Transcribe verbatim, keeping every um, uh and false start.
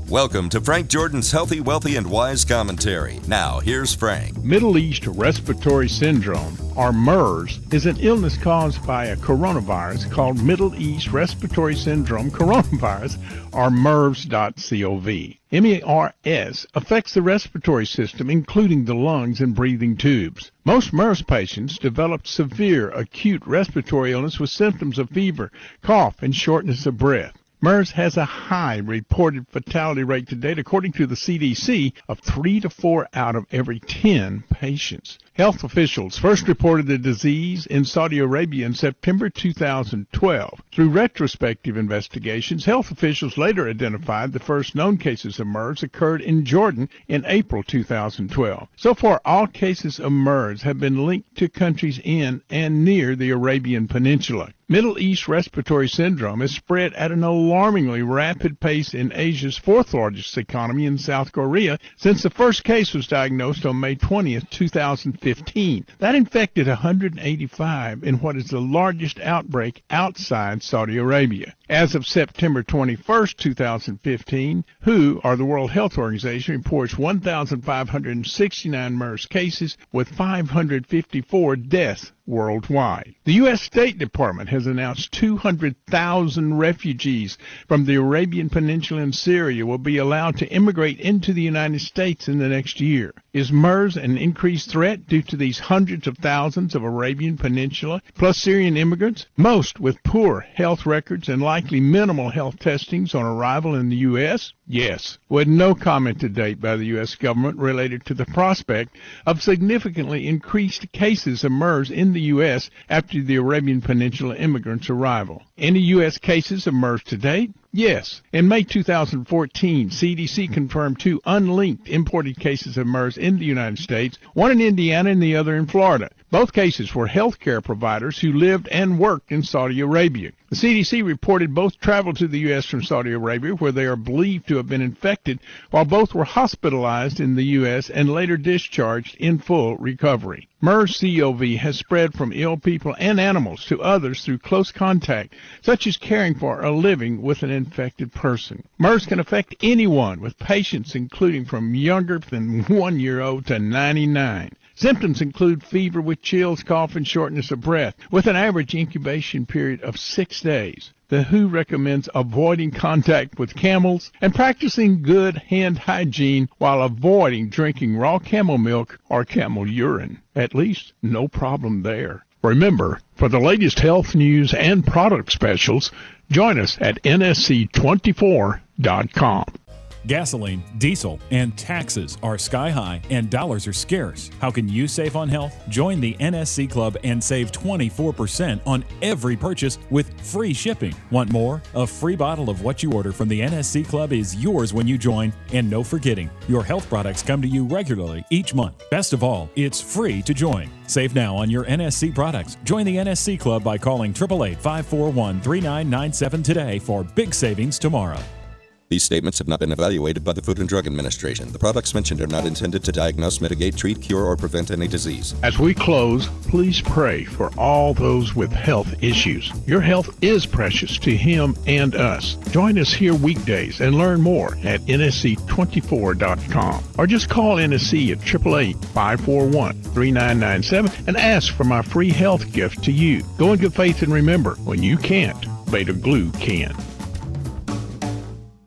Welcome to Frank Jordan's Healthy, Wealthy, and Wise Commentary. Now, here's Frank. Middle East Respiratory Syndrome, or MERS, is an illness caused by a coronavirus called Middle East Respiratory Syndrome Coronavirus, or MERS dot gov. M E R S affects the respiratory system, including the lungs and breathing tubes. Most MERS patients developed severe acute respiratory illness with symptoms of fever, cough, and shortness of breath. MERS has a high reported fatality rate to date, according to the C D C, of three to four out of every ten patients. Health officials first reported the disease in Saudi Arabia in September two thousand twelve. Through retrospective investigations, health officials later identified the first known cases of MERS occurred in Jordan in April two thousand twelve. So far, all cases of MERS have been linked to countries in and near the Arabian Peninsula. Middle East Respiratory Syndrome is spread at an alarmingly rapid pace in Asia's fourth largest economy in South Korea since the first case was diagnosed on May twentieth, two thousand fifteen. That infected one hundred eighty-five in what is the largest outbreak outside Saudi Arabia. As of September twenty-first, two thousand fifteen, W H O, or the World Health Organization, reports one thousand five hundred sixty-nine MERS cases with five hundred fifty-four deaths worldwide. The U S State Department has announced two hundred thousand refugees from the Arabian Peninsula and Syria will be allowed to immigrate into the United States in the next year. Is MERS an increased threat due to these hundreds of thousands of Arabian Peninsula plus Syrian immigrants, most with poor health records and likely minimal health testings on arrival in the U S? Yes, with no comment to date by the U S government related to the prospect of significantly increased cases of MERS in the U S after the Arabian Peninsula immigrants' arrival. Any U S cases of MERS to date? Yes. In May two thousand fourteen, C D C confirmed two unlinked imported cases of MERS in the United States, one in Indiana and the other in Florida. Both cases were healthcare providers who lived and worked in Saudi Arabia. The C D C reported both traveled to the U S from Saudi Arabia, where they are believed to have been infected, while both were hospitalized in the U S and later discharged in full recovery. MERS-CoV has spread from ill people and animals to others through close contact, such as caring for or living with an infected person. MERS can affect anyone, with patients including from younger than one year old to ninety-nine. Symptoms include fever with chills, cough, and shortness of breath, with an average incubation period of six days. The W H O recommends avoiding contact with camels and practicing good hand hygiene while avoiding drinking raw camel milk or camel urine. At least, no problem there. Remember, for the latest health news and product specials, join us at N S C twenty-four dot com. Gasoline, diesel, and taxes are sky high and dollars are scarce. How can you save on health? Join the N S C Club and save twenty-four percent on every purchase with free shipping. Want more? A free bottle of what you order from the N S C Club is yours when you join, and no forgetting, your health products come to you regularly each month. Best of all, it's free to join. Save now on your N S C products. Join the N S C Club by calling eight eight eight, five four one, three nine nine seven today for big savings tomorrow. These statements have not been evaluated by the Food and Drug Administration. The products mentioned are not intended to diagnose, mitigate, treat, cure, or prevent any disease. As we close, please pray for all those with health issues. Your health is precious to Him and us. Join us here weekdays and learn more at N S C twenty-four dot com. Or just call N S C at eight eight eight, five four one, three nine nine seven and ask for my free health gift to you. Go in good faith and remember, when you can't, Beta Glue can.